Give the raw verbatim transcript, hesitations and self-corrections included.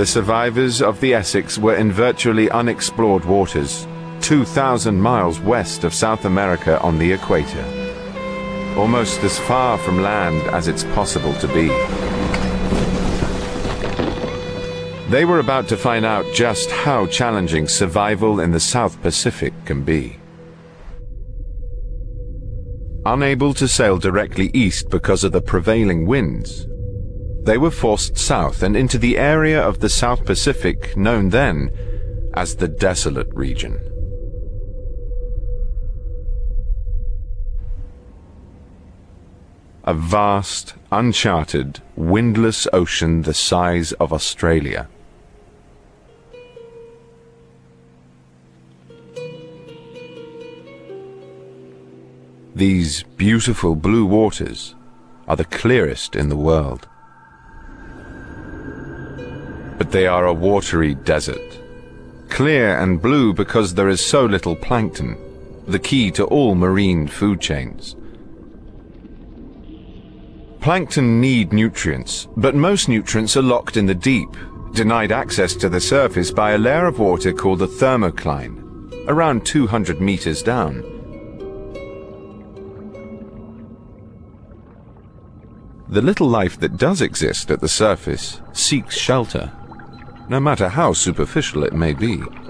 The survivors of the Essex were in virtually unexplored waters, two thousand miles west of South America on the equator, almost as far from land as it's possible to be. They were about to find out just how challenging survival in the South Pacific can be. Unable to sail directly east because of the prevailing winds, they were forced south and into the area of the South Pacific known then as the Desolate Region. A vast, uncharted, windless ocean the size of Australia. These beautiful blue waters are the clearest in the world. But they are a watery desert. Clear and blue because there is so little plankton, the key to all marine food chains. Plankton need nutrients, but most nutrients are locked in the deep, denied access to the surface by a layer of water called the thermocline, around two hundred meters down. The little life that does exist at the surface seeks shelter, no matter how superficial it may be.